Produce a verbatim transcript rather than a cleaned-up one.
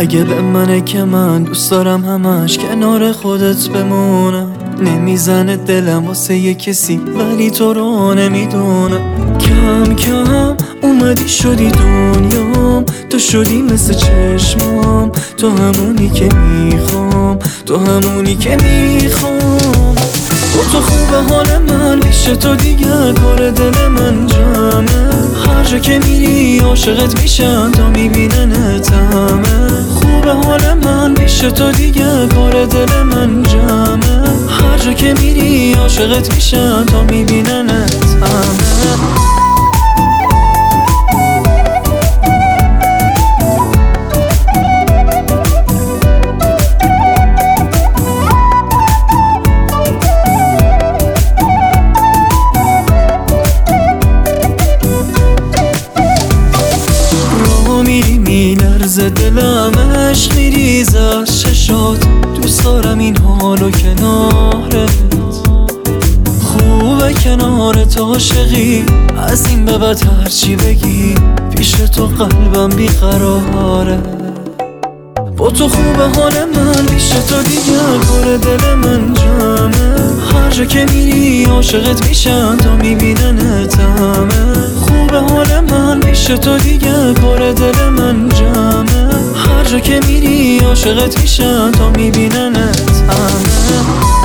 اگه به منه که من دوست دارم همش کنار خودت بمونم. نمیزنه دلم واسه یه کسی ولی تو رو نمیدونم. کم کم اومدی شدی دنیام، تو شدی مثل چشمام، تو همونی که میخوام، تو همونی که میخوام. با تو خوبه حال من، پیش تو دیگه کار دل من جمعه. هر جا که میری عاشقت میشم تا میبیننت همه. خوبه حال من، پیش تو دیگه کار دل من جمعه. هر جا که میری عاشقت میشم تا میبیننت همه. میلرزه دلم، عشق میریزه از چشات. دوست دارم این حالو کنارت، خوبه کنارت عاشقی. از این به بعد هرچی بگی پیش تو قلبم بیقراره. با تو خوبه حال من، پیش تو دیگه کار دل من جمعه. هر جا که میری عاشقت میشم تا میبیننت همه. خوبه حال من، پیش تو دیگه کار دل من جمعه. هر جا که میری عاشقت میشم تا میبیننت همه.